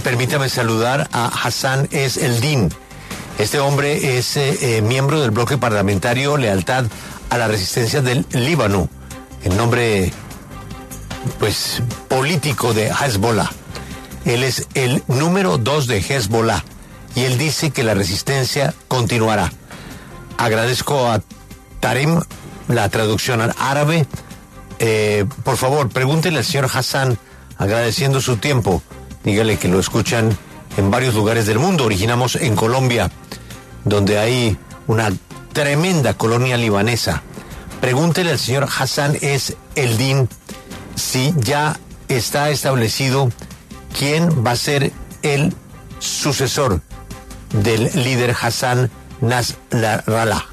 permítame saludar a Hassan Es Eldin. Este hombre es miembro del bloque parlamentario Lealtad a la Resistencia del Líbano, el nombre pues político de Hezbollah. Él es el número 2 de Hezbollah y él dice que la resistencia continuará. Agradezco a Tarem la traducción al árabe. Por favor, pregúntele al señor Hassan, agradeciendo su tiempo. Dígale que lo escuchan en varios lugares del mundo. Originamos en Colombia, donde hay una tremenda colonia libanesa. Pregúntele al señor Hassan Es Eldin si ya está establecido quién va a ser el sucesor del líder Hassan Nasrallah.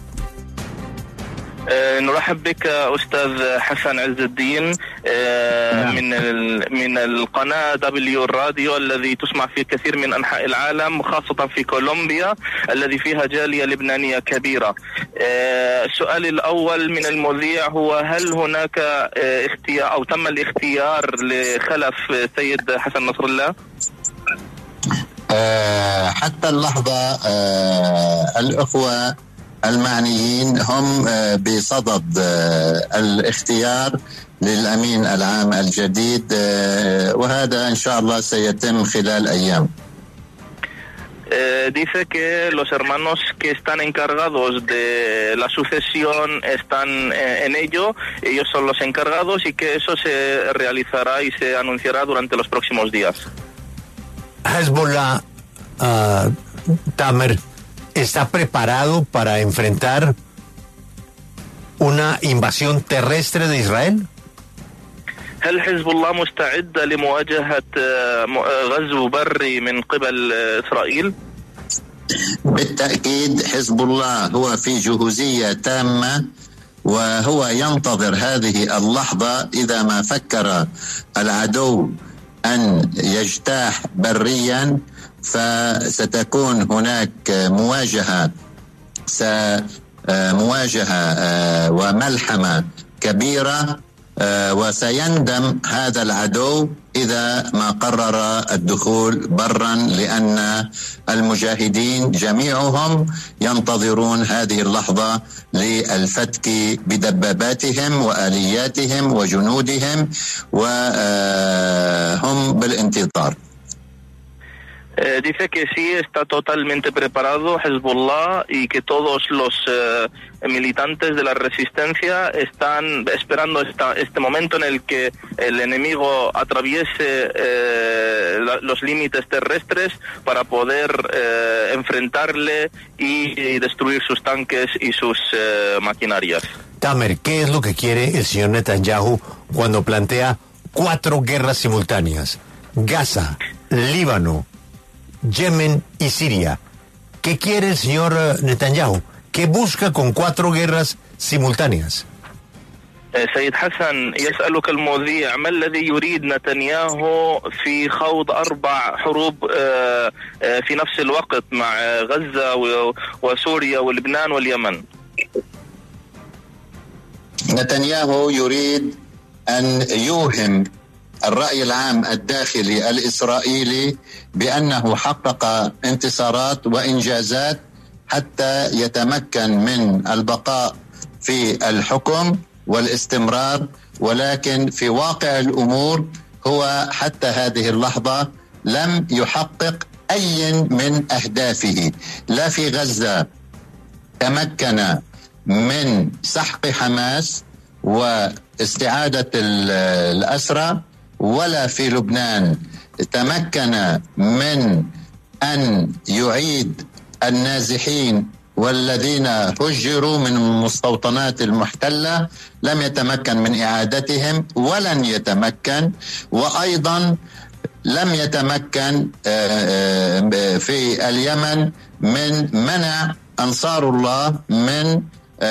نرحب بك أستاذ حسن عز الدين من القناة دبليو الراديو الذي تسمع في كثير من أنحاء العالم، خاصة في كولومبيا الذي فيها جالية لبنانية كبيرة. السؤال الأول من المذيع هو: هل هناك اختيار أو تم الاختيار لخلف سيد حسن نصر الله؟ حتى اللحظة الأخوة المعنيين هم بصدد الاختيار للأمين العام الجديد، وهذا إن شاء الله سيتم خلال أيام. Dice que los hermanos que están encargados de la sucesión están en ello, ellos son los encargados y que eso se realizará y se anunciará durante los próximos días. Hezbollah, Tamer, ¿está preparado para enfrentar una invasión terrestre de Israel? هل حزب الله مستعد لمواجهة غزو بري من قبل إسرائيل؟ بالتأكيد حزب الله هو في جهوزية تامة، وهو ينتظر هذه اللحظة. إذا ما فكر العدو أن يجتاح بريا فستكون هناك مواجهة وملحمة كبيرة، وسيندم هذا العدو إذا ما قرر الدخول برا، لأن المجاهدين جميعهم ينتظرون هذه اللحظة للفتك بدباباتهم وآلياتهم وجنودهم، وهم بالانتظار. Dice que sí, está totalmente preparado Hezbollah y que todos los militantes de la resistencia están esperando este momento en el que el enemigo atraviese los límites terrestres para poder enfrentarle y destruir sus tanques y sus maquinarias. Tamer, ¿qué es lo que quiere el señor Netanyahu cuando plantea 4 guerras simultáneas? Gaza, Líbano, Yemen y Siria. ¿Qué quiere el señor Netanyahu? ¿Qué busca con 4 guerras simultáneas? سيد حسن، يسألك المذيع ما الذي يريد نتنياهو في خوض 4 حروب في نفس الوقت مع غزة وسوريا ولبنان واليمن؟ نتنياهو يريد أن يوهم الرأي العام الداخلي الإسرائيلي بأنه حقق انتصارات وإنجازات حتى يتمكن من البقاء في الحكم والاستمرار، ولكن في واقع الأمور هو حتى هذه اللحظة لم يحقق أي من أهدافه. لا في غزة تمكن من سحق حماس واستعادة الأسرى، ولا في لبنان تمكن من أن يعيد النازحين والذين هجروا من المستوطنات المحتلة، لم يتمكن من إعادتهم ولن يتمكن، وأيضا لم يتمكن في اليمن من منع أنصار الله من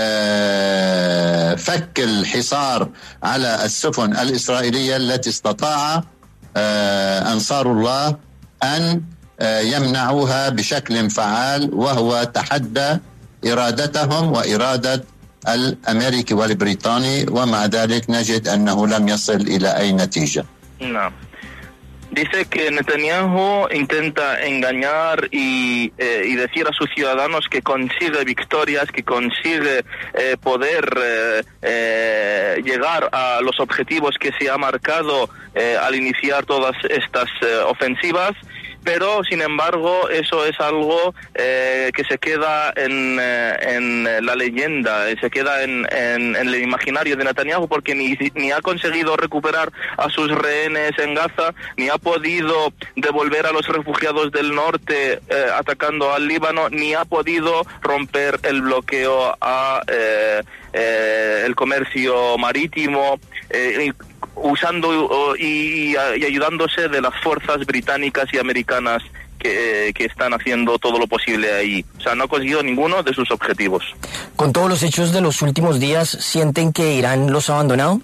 فك الحصار على السفن الإسرائيلية التي استطاع أنصار الله أن يمنعوها بشكل فعال، وهو تحدى إرادتهم وإرادة الأمريكي والبريطاني، ومع ذلك نجد أنه لم يصل إلى أي نتيجة. نعم. Dice que Netanyahu intenta engañar y decir a sus ciudadanos que consigue victorias, que consigue poder llegar a los objetivos que se ha marcado al iniciar todas estas ofensivas. Pero, sin embargo, eso es algo que se queda en la leyenda, se queda en el imaginario de Netanyahu, porque ni ha conseguido recuperar a sus rehenes en Gaza, ni ha podido devolver a los refugiados del norte atacando al Líbano, ni ha podido romper el bloqueo a el comercio marítimo, usando y ayudándose de las fuerzas británicas y americanas que están haciendo todo lo posible ahí. O sea, no ha conseguido ninguno de sus objetivos. Con todos los hechos de los últimos días, ¿sienten que Irán los ha abandonado?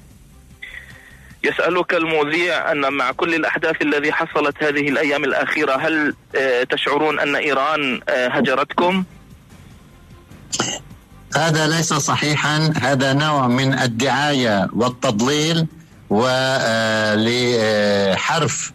يسألك المذيع أن مع كل الأحداث التي حصلت هذه الأيام الأخيرة هل تشعرون أن إيران هجرتكم؟ هذا ليس صحيحا، هذا نوع من الدعاية والتضليل ولحرف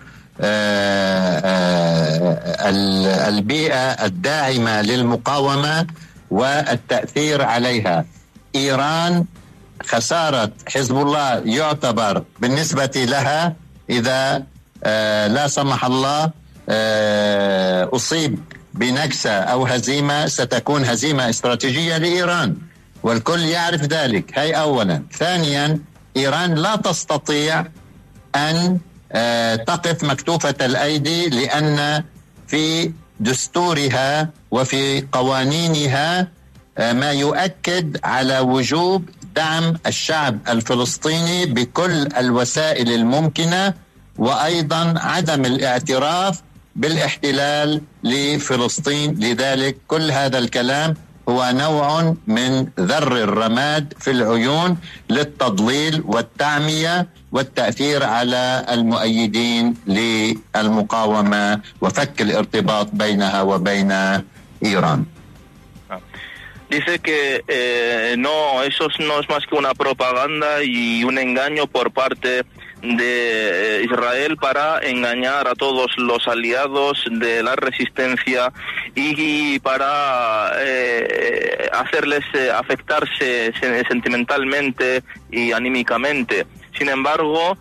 البيئة الداعمة للمقاومة والتأثير عليها. إيران خسارة حزب الله يعتبر بالنسبة لها إذا لا سمح الله أصيب بنكسة أو هزيمة ستكون هزيمة استراتيجية لإيران، والكل يعرف ذلك. هاي أولا. ثانيا، إيران لا تستطيع أن تقف مكتوفة الأيدي، لأن في دستورها وفي قوانينها ما يؤكد على وجوب دعم الشعب الفلسطيني بكل الوسائل الممكنة، وأيضا عدم الاعتراف بالاحتلال لفلسطين. لذلك كل هذا الكلام هو نوع من ذر الرماد في العيون للتضليل والتعمية والتأثير على المؤيدين للمقاومة وفك الارتباط بينها وبين إيران. Dice que no, eso no es más que una propaganda y un engaño por parte de Israel para engañar a todos los aliados de la resistencia y para hacerles afectarse sentimentalmente y anímicamente. Sin embargo,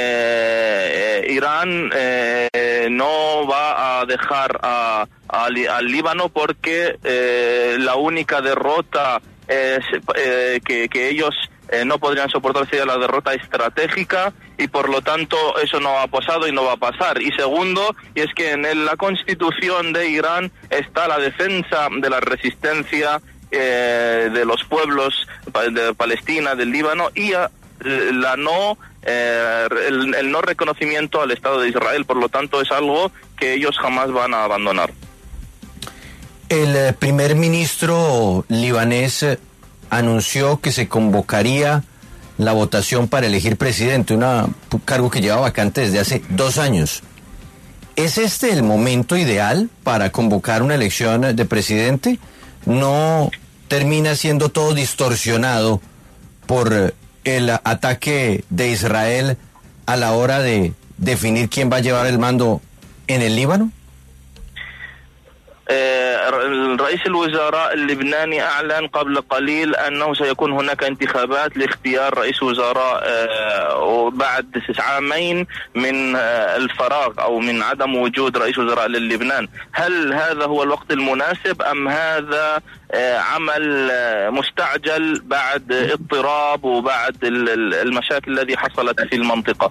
Irán no va a dejar al Líbano, porque la única derrota que ellos no podrían soportar sería la derrota estratégica, y por lo tanto eso no ha pasado y no va a pasar. Y segundo, y es que en la constitución de Irán está la defensa de la resistencia de los pueblos de Palestina, del Líbano, y el no reconocimiento al Estado de Israel. Por lo tanto, es algo que ellos jamás van a abandonar. El primer ministro libanés anunció que se convocaría la votación para elegir presidente, un cargo que lleva vacante desde hace 2 años. ¿Es este el momento ideal para convocar una elección de presidente? ¿No termina siendo todo distorsionado por el ataque de Israel a la hora de definir quién va a llevar el mando en el Líbano? رئيس الوزراء اللبناني أعلن قبل قليل أنه سيكون هناك انتخابات لاختيار رئيس وزراء بعد 9 عامين من الفراغ أو من عدم وجود رئيس وزراء للبنان. هل هذا هو الوقت المناسب أم هذا عمل مستعجل بعد اضطراب وبعد المشاكل التي حصلت في المنطقة؟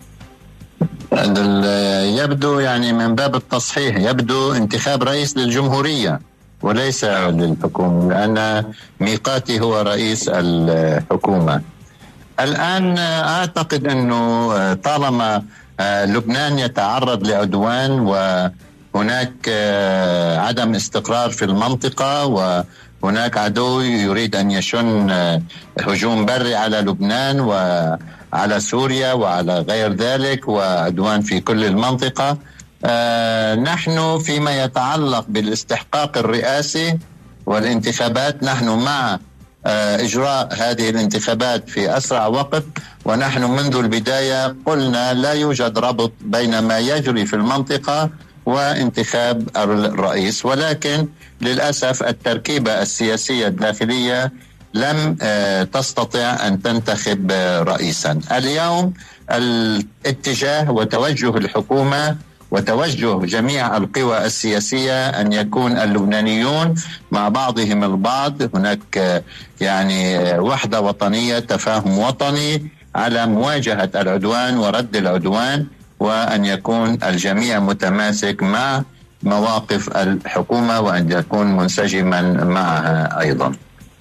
يبدو يعني من باب التصحيح يبدو انتخاب رئيس للجمهورية وليس للحكومة، لأن ميقاتي هو رئيس الحكومة. الآن أعتقد أنه طالما لبنان يتعرض لعدوان وهناك عدم استقرار في المنطقة وهناك عدو يريد أن يشن هجوم بري على لبنان وعلى سوريا وعلى غير ذلك وعدوان في كل المنطقة، نحن فيما يتعلق بالاستحقاق الرئاسي والانتخابات نحن مع إجراء هذه الانتخابات في أسرع وقت ونحن منذ البداية قلنا لا يوجد ربط بين ما يجري في المنطقة وانتخاب الرئيس، ولكن للأسف التركيبة السياسية الداخلية لم تستطع أن تنتخب رئيسا. اليوم الاتجاه وتوجه الحكومة وتوجه جميع القوى السياسية أن يكون اللبنانيون مع بعضهم البعض، هناك يعني وحدة وطنية، تفاهم وطني على مواجهة العدوان ورد العدوان، وأن يكون الجميع متماسك مع مواقف الحكومة وأن يكون منسجما معها أيضا.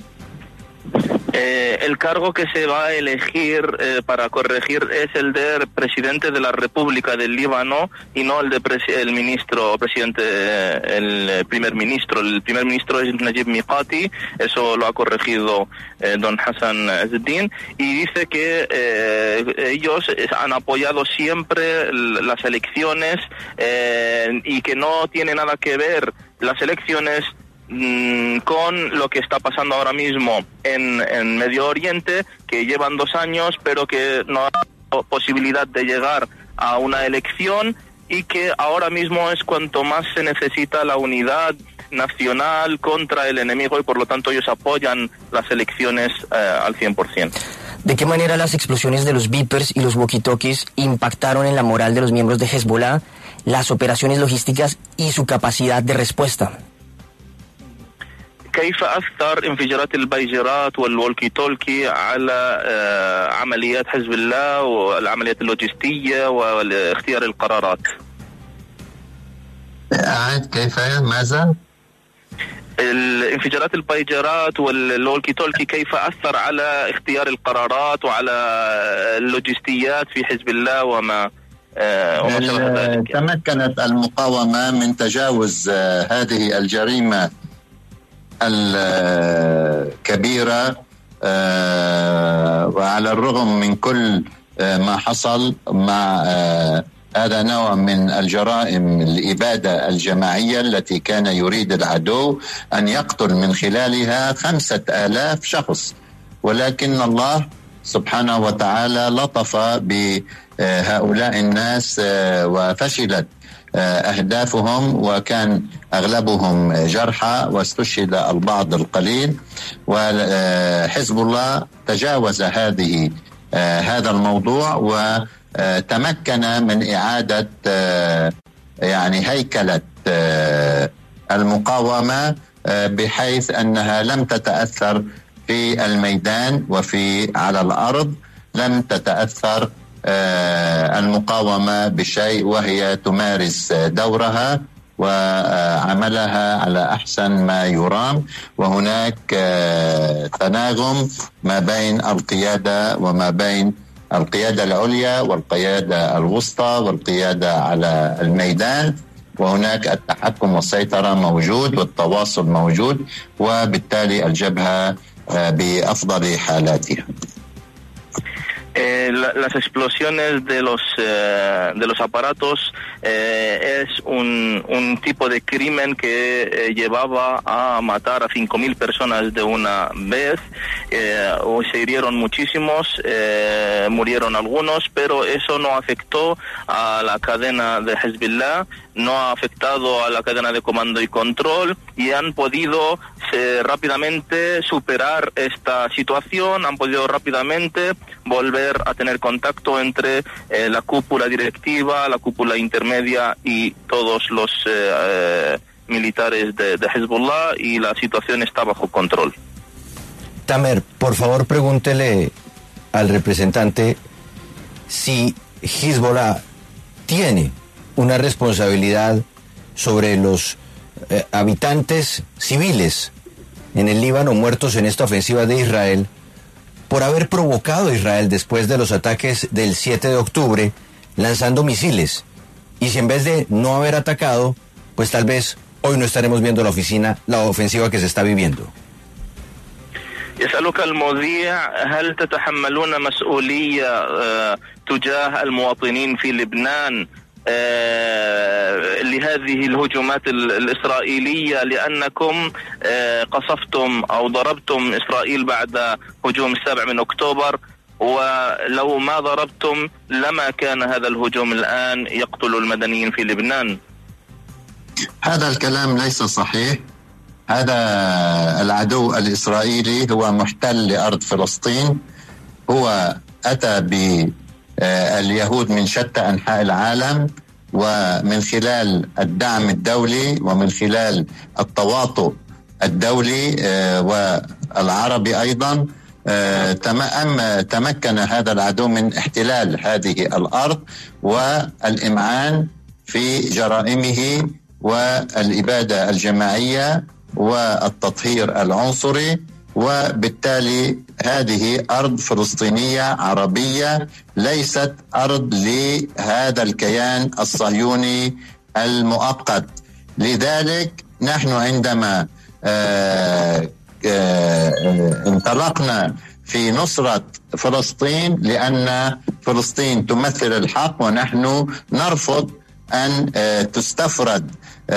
El cargo que se va a elegir para corregir es el de presidente de la República del Líbano y no el de el ministro o presidente, el primer ministro. El primer ministro es Najib Mikati, eso lo ha corregido don Hassan Azzeddin, y dice que ellos han apoyado siempre las elecciones y que no tiene nada que ver las elecciones con lo que está pasando ahora mismo en Medio Oriente, que llevan 2 años pero que no hay posibilidad de llegar a una elección, y que ahora mismo es cuanto más se necesita la unidad nacional contra el enemigo, y por lo tanto ellos apoyan las elecciones al 100%. ¿De qué manera las explosiones de los beepers y los walkie-talkies impactaron en la moral de los miembros de Hezbollah, las operaciones logísticas y su capacidad de respuesta? كيف أثر انفجارات البيجرات والوالكي تولكي على عمليات حزب الله والعمليات اللوجستية واختيار القرارات؟ كيف ماذا؟ الانفجارات البيجرات والوالكي تولكي كيف أثر على اختيار القرارات وعلى اللوجستيات في حزب الله وما شابه ذلك؟ تمكنت المقاومة من تجاوز هذه الجريمة الكبيرة، وعلى الرغم من كل ما حصل مع هذا نوع من الجرائم الإبادة الجماعية التي كان يريد العدو أن يقتل من خلالها 5000 شخص، ولكن الله سبحانه وتعالى لطف بهؤلاء الناس وفشلت أهدافهم، وكان أغلبهم جرحى واستشهد البعض القليل. وحزب الله تجاوز هذا الموضوع وتمكن من إعادة يعني هيكلة المقاومة، بحيث أنها لم تتأثر في الميدان وفي على الأرض، لم تتأثر المقاومة بشيء، وهي تمارس دورها وعملها على أحسن ما يرام. وهناك تناغم ما بين القيادة وما بين القيادة العليا والقيادة الوسطى والقيادة على الميدان، وهناك التحكم والسيطرة موجود والتواصل موجود، وبالتالي الجبهة بأفضل حالاتها. Las explosiones de los aparatos es un tipo de crimen que llevaba a matar a 5.000 personas de una vez. Se hirieron muchísimos, murieron algunos, pero eso no afectó a la cadena de Hezbollah, no ha afectado a la cadena de comando y control, y han podido rápidamente superar esta situación, han podido rápidamente volver a tener contacto entre la cúpula directiva, la cúpula intermedia y todos los militares de Hezbollah, y la situación está bajo control. Tamer, por favor pregúntele al representante si Hezbollah tiene una responsabilidad sobre los habitantes civiles en el Líbano muertos en esta ofensiva de Israel, por haber provocado a Israel después de los ataques del 7 de octubre lanzando misiles. Y si en vez de no haber atacado, pues tal vez hoy no estaremos viendo la ofensiva que se está viviendo. يسألك المذيع: هل تتحملون مسؤولية تجاه المواطنين في لبنان لهذه الهجمات الإسرائيلية، لأنكم قصفتم أو ضربتم إسرائيل بعد هجوم 7 أكتوبر، ولو ما ضربتم لما كان هذا الهجوم الآن يقتل المدنيين في لبنان. هذا الكلام ليس صحيح. هذا العدو الإسرائيلي هو محتل لأرض فلسطين، هو أتى باليهود من شتى أنحاء العالم، ومن خلال الدعم الدولي ومن خلال التواطؤ الدولي والعربي أيضا تمكن هذا العدو من احتلال هذه الأرض والإمعان في جرائمه والإبادة الجماعية والتطهير العنصري، وبالتالي هذه أرض فلسطينية عربية، ليست أرض لهذا الكيان الصهيوني المؤقت. لذلك نحن عندما انطلقنا في نصرة فلسطين لأن فلسطين تمثل الحق، ونحن نرفض أن تستفرد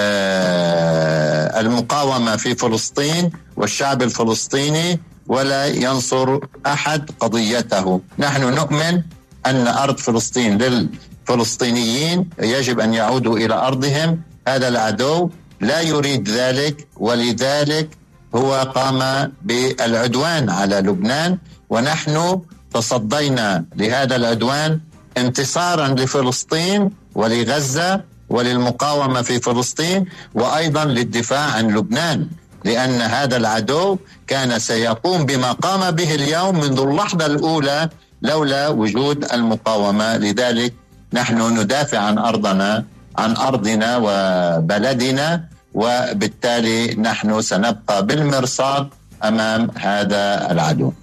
المقاومة في فلسطين والشعب الفلسطيني ولا ينصر أحد قضيته. نحن نؤمن أن أرض فلسطين للفلسطينيين، يجب أن يعودوا إلى أرضهم. هذا العدو لا يريد ذلك، ولذلك هو قام بالعدوان على لبنان، ونحن تصدينا لهذا العدوان انتصارا لفلسطين ولغزة وللمقاومة في فلسطين، وأيضا للدفاع عن لبنان، لأن هذا العدو كان سيقوم بما قام به اليوم منذ اللحظة الأولى لولا وجود المقاومة. لذلك نحن ندافع عن أرضنا وبلدنا، وبالتالي نحن سنبقى بالمرصاد أمام هذا العدو.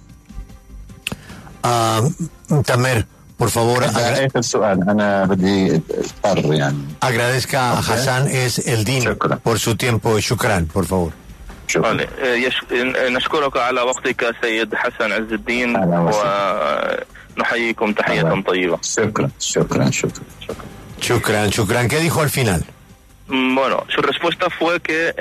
Tamer, por favor, agradezca a Hassan Es-El-Din por su tiempo. Shukran, por favor. نشكرك على وقتك سيد حسن عز الدين، ونحييكم تحية طيبة. Shukran. ¿Qué dijo al final? Bueno, su respuesta fue que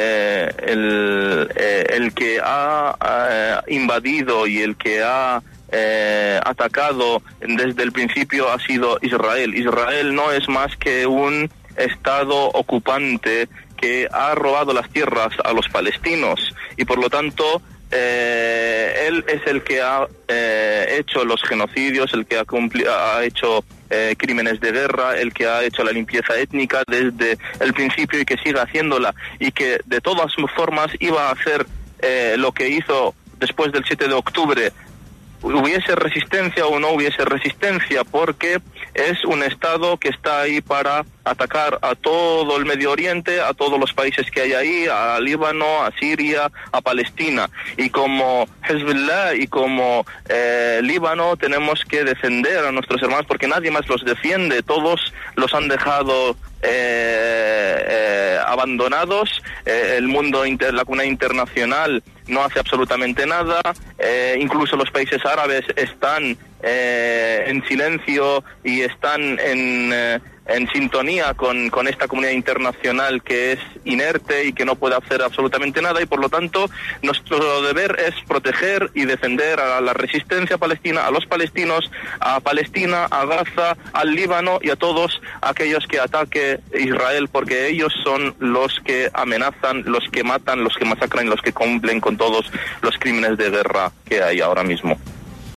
el que ha invadido y el que ha atacado desde el principio ha sido Israel. Israel no es más que un estado ocupante que ha robado las tierras a los palestinos, y por lo tanto él es el que ha hecho los genocidios, el que ha hecho crímenes de guerra, el que ha hecho la limpieza étnica desde el principio y que sigue haciéndola, y que de todas formas iba a hacer lo que hizo después del 7 de octubre, hubiese resistencia o no hubiese resistencia, porque es un Estado que está ahí para atacar a todo el Medio Oriente, a todos los países que hay ahí, a Líbano, a Siria, a Palestina. Y como Hezbollah y como Líbano tenemos que defender a nuestros hermanos, porque nadie más los defiende, todos los han dejado abandonados. El mundo, la comunidad internacional no hace absolutamente nada, incluso los países árabes están en silencio y están en sintonía con esta comunidad internacional que es inerte y que no puede hacer absolutamente nada, y por lo tanto nuestro deber es proteger y defender a la resistencia palestina, a los palestinos, a Palestina, a Gaza, al Líbano y a todos aquellos que ataque Israel, porque ellos son los que amenazan, los que matan, los que masacran y los que cumplen con todos los crímenes de guerra que hay ahora mismo.